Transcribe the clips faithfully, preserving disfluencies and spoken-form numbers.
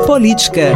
Política.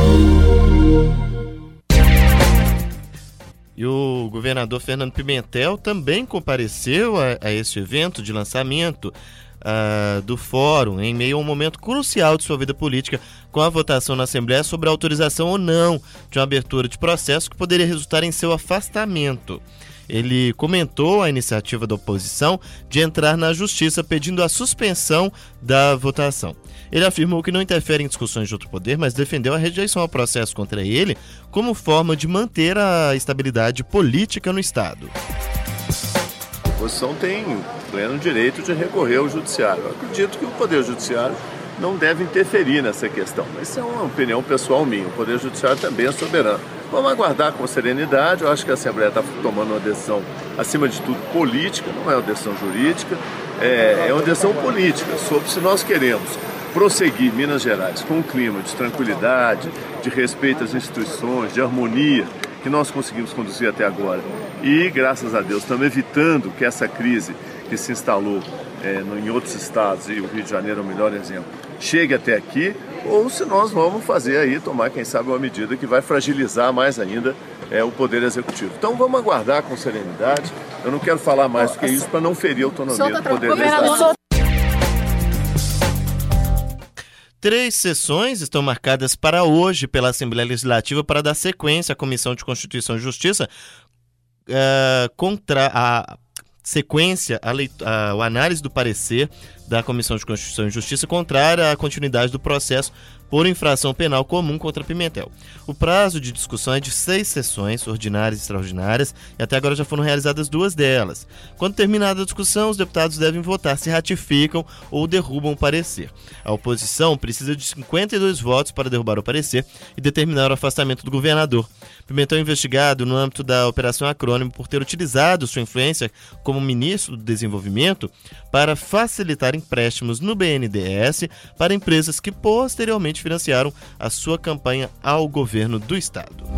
E o governador Fernando Pimentel também compareceu a, a este evento de lançamento uh, do fórum, em meio a um momento crucial de sua vida política, com a votação na Assembleia sobre a autorização ou não de uma abertura de processo que poderia resultar em seu afastamento. Ele comentou a iniciativa da oposição de entrar na Justiça pedindo a suspensão da votação. Ele afirmou que não interfere em discussões de outro poder, mas defendeu a rejeição ao processo contra ele como forma de manter a estabilidade política no Estado. A oposição tem pleno direito de recorrer ao Judiciário. Eu acredito que o Poder Judiciário não deve interferir nessa questão, mas isso é uma opinião pessoal minha. O Poder Judiciário também é soberano. Vamos aguardar com serenidade. Eu acho que a Assembleia está tomando uma decisão, acima de tudo, política, não é uma decisão jurídica, é, é uma decisão política sobre se nós queremos prosseguir Minas Gerais com um clima de tranquilidade, de respeito às instituições, de harmonia que nós conseguimos conduzir até agora. E, graças a Deus, estamos evitando que essa crise que se instalou é, em outros estados, e o Rio de Janeiro é o melhor exemplo, chegue até aqui, ou se nós vamos fazer aí, tomar, quem sabe, uma medida que vai fragilizar mais ainda é, o Poder Executivo. Então vamos aguardar com serenidade. Eu não quero falar mais do que isso para não ferir a autonomia do Poder Legislativo. Três sessões estão marcadas para hoje pela Assembleia Legislativa para dar sequência à Comissão de Constituição e Justiça uh, contra a sequência a, leit- a, a análise do parecer da Comissão de Constituição e Justiça contrária à continuidade do processo por infração penal comum contra Pimentel. O prazo de discussão é de seis sessões, ordinárias e extraordinárias, e até agora já foram realizadas duas delas. Quando terminada a discussão, os deputados devem votar se ratificam ou derrubam o parecer. A oposição precisa de cinquenta e dois votos para derrubar o parecer e determinar o afastamento do governador. Pimentel é investigado no âmbito da Operação Acrônimo por ter utilizado sua influência como ministro do Desenvolvimento para facilitar empréstimos no B N D E S para empresas que posteriormente financiaram a sua campanha ao governo do Estado.